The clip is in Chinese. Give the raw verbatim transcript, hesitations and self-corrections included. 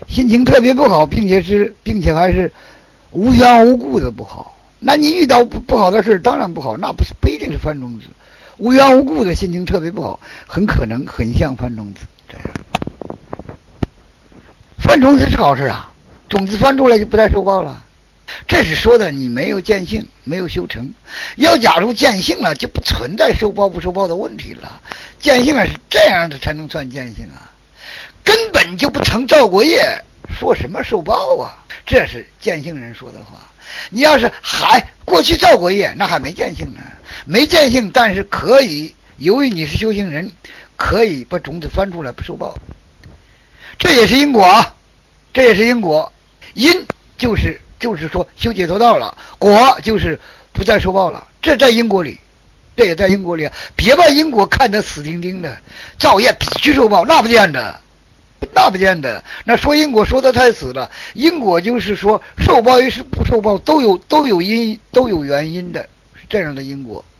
心情特别不好，并且是并且还是无缘无故的不好。那你遇到不不好的事当然不好，那不是不一定是犯种子。无缘无故的心情特别不好，很可能很像犯种子。这样，犯种子是好事啊，种子翻出来就不再受报了。这是说的你没有见性，没有修成。要假如见性了，就不存在受报不受报的问题了。见性了是这样的才能算见性啊，根本就不曾造过业，说什么受报啊？这是见性人说的话。你要是还过去造过业，那还没见性呢，没见性，但是可以，由于你是修行人，可以把种子翻出来不受报。这也是因果啊，这也是因果。因就是就是说修解脱道了，果就是不再受报了，这在因果里，这也在因果里啊。别把因果看得死钉钉的，造业必须受报，那不见得，那不见得。那说因果说的太死了，因果就是说受报与是不受报都有都有因都有原因的，是这样的因果。